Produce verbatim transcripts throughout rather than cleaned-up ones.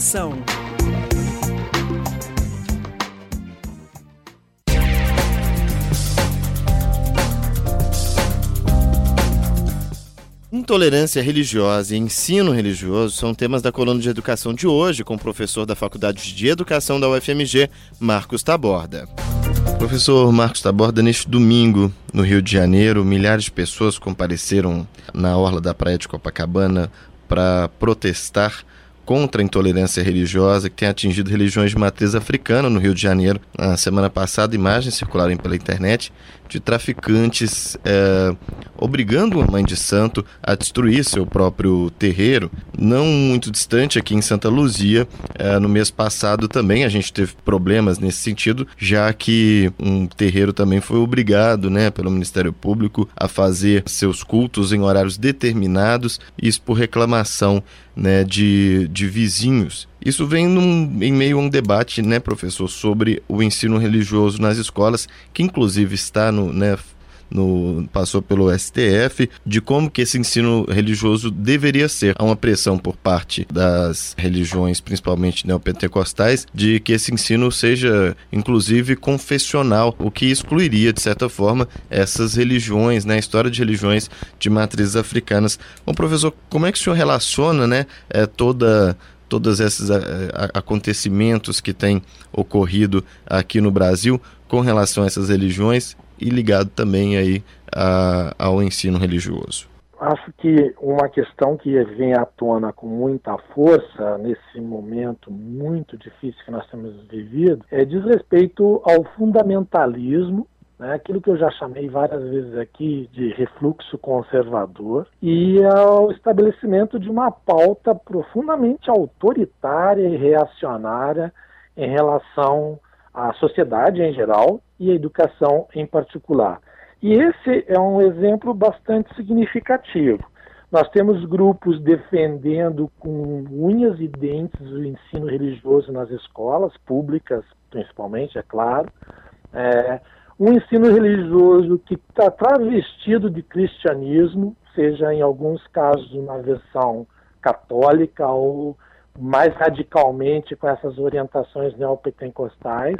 Educação. Intolerância religiosa e ensino religioso são temas da coluna de educação de hoje, com o professor da Faculdade de Educação da U F M G, Marcos Taborda. Professor Marcos Taborda, neste domingo, no Rio de Janeiro, milhares de pessoas compareceram na orla da praia de Copacabana para protestar contra a intolerância religiosa que tem atingido religiões de matriz africana no Rio de Janeiro. Na semana passada, imagens circularam pela internet de traficantes é, obrigando uma mãe de santo a destruir seu próprio terreiro. Não muito distante, aqui em Santa Luzia, é, no mês passado também a gente teve problemas nesse sentido, já que um terreiro também foi obrigado, né, pelo Ministério Público a fazer seus cultos em horários determinados, isso por reclamação, né, de, de vizinhos. Isso vem num, em meio a um debate, né, professor, sobre o ensino religioso nas escolas, que inclusive está no, né, no, passou pelo S T F, de como que esse ensino religioso deveria ser. Há uma pressão por parte das religiões, principalmente neopentecostais, de que esse ensino seja, inclusive, confessional, o que excluiria, de certa forma, essas religiões, né, a história de religiões de matrizes africanas. Bom, professor, como é que o senhor relaciona, né, é, toda... todos esses a, a, acontecimentos que têm ocorrido aqui no Brasil com relação a essas religiões e ligado também aí a, ao ensino religioso? Acho que uma questão que vem à tona com muita força nesse momento muito difícil que nós temos vivido é diz respeito ao fundamentalismo, né, aquilo que eu já chamei várias vezes aqui de refluxo conservador, e ao estabelecimento de uma pauta profundamente autoritária e reacionária em relação à sociedade em geral e à educação em particular. E esse é um exemplo bastante significativo. Nós temos grupos defendendo com unhas e dentes o ensino religioso nas escolas públicas, principalmente, é claro, é, um ensino religioso que está travestido de cristianismo, seja em alguns casos uma versão católica ou mais radicalmente com essas orientações neopentecostais,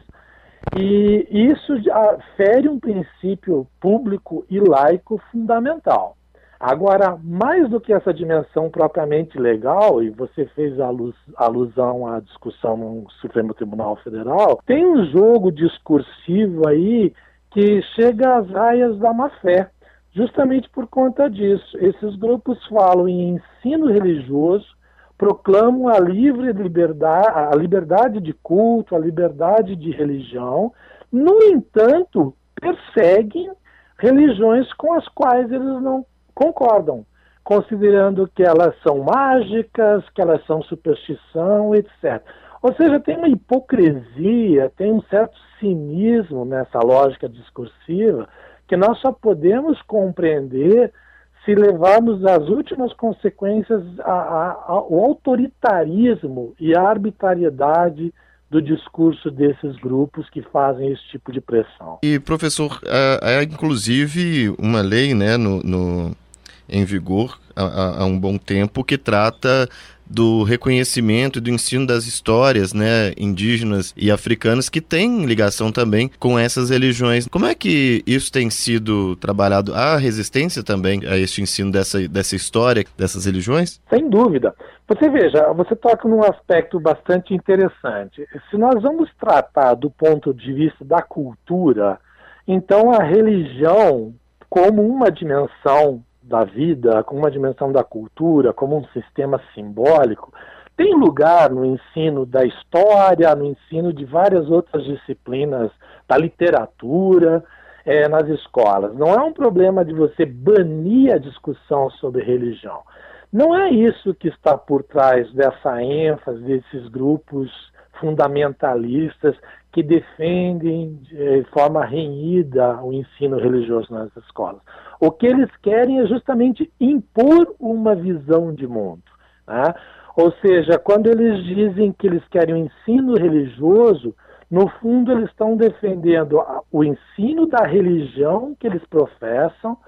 e isso fere um princípio público e laico fundamental. Agora, mais do que essa dimensão propriamente legal, e você fez alus, alusão à discussão no Supremo Tribunal Federal, tem um jogo discursivo aí que chega às raias da má-fé, justamente por conta disso. Esses grupos falam em ensino religioso, proclamam a livre liberdade, a liberdade de culto, a liberdade de religião, no entanto, perseguem religiões com as quais eles não concordam, considerando que elas são mágicas, que elas são superstição, etcétera. Ou seja, tem uma hipocrisia, tem um certo cinismo nessa lógica discursiva que nós só podemos compreender se levarmos às últimas consequências a, a, ao autoritarismo e a arbitrariedade do discurso desses grupos que fazem esse tipo de pressão. E, professor, há, há inclusive uma lei, né, no, no, em vigor há, há um bom tempo que trata do reconhecimento e do ensino das histórias, né, indígenas e africanas, que tem ligação também com essas religiões. Como é que isso tem sido trabalhado? Há resistência também a este ensino dessa, dessa história, dessas religiões? Sem dúvida. Você veja, você toca num aspecto bastante interessante. Se nós vamos tratar do ponto de vista da cultura, então a religião, como uma dimensão da vida, como uma dimensão da cultura, como um sistema simbólico, tem lugar no ensino da história, no ensino de várias outras disciplinas, da literatura, é, nas escolas. Não é um problema de você banir a discussão sobre religião. Não é isso que está por trás dessa ênfase desses grupos fundamentalistas que defendem de forma renhida o ensino religioso nas escolas. O que eles querem é justamente impor uma visão de mundo, né? Ou seja, quando eles dizem que eles querem o ensino religioso, no fundo eles estão defendendo o ensino da religião que eles professam,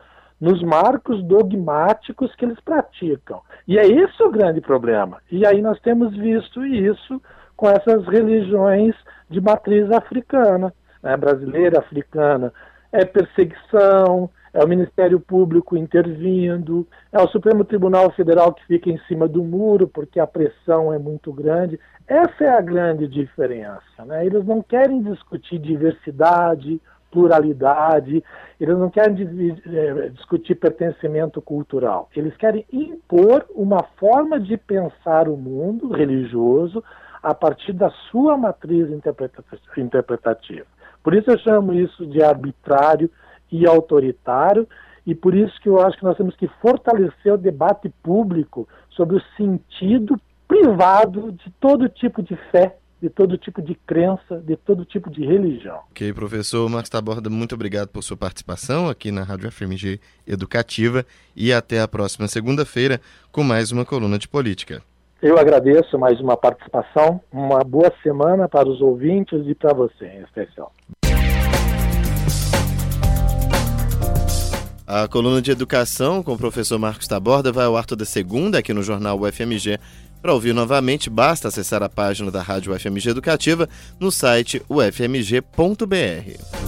nos marcos dogmáticos que eles praticam. E é esse o grande problema. E aí nós temos visto isso com essas religiões de matriz africana, né, brasileira, africana. É perseguição, é o Ministério Público intervindo, é o Supremo Tribunal Federal que fica em cima do muro porque a pressão é muito grande. Essa é a grande diferença, né? Eles não querem discutir diversidade, pluralidade, eles não querem discutir pertencimento cultural. Eles querem impor uma forma de pensar o mundo religioso a partir da sua matriz interpretativa. Por isso eu chamo isso de arbitrário e autoritário, e por isso que eu acho que nós temos que fortalecer o debate público sobre o sentido privado de todo tipo de fé, de todo tipo de crença, de todo tipo de religião. Ok, professor Marcos Taborda, muito obrigado por sua participação aqui na Rádio F M G Educativa e até a próxima segunda-feira com mais uma coluna de política. Eu agradeço mais uma participação, uma boa semana para os ouvintes e para você em especial. A coluna de educação com o professor Marcos Taborda vai ao ar toda segunda aqui no Jornal U F M G. Para ouvir novamente, basta acessar a página da Rádio U F M G Educativa no site u f m g ponto b r.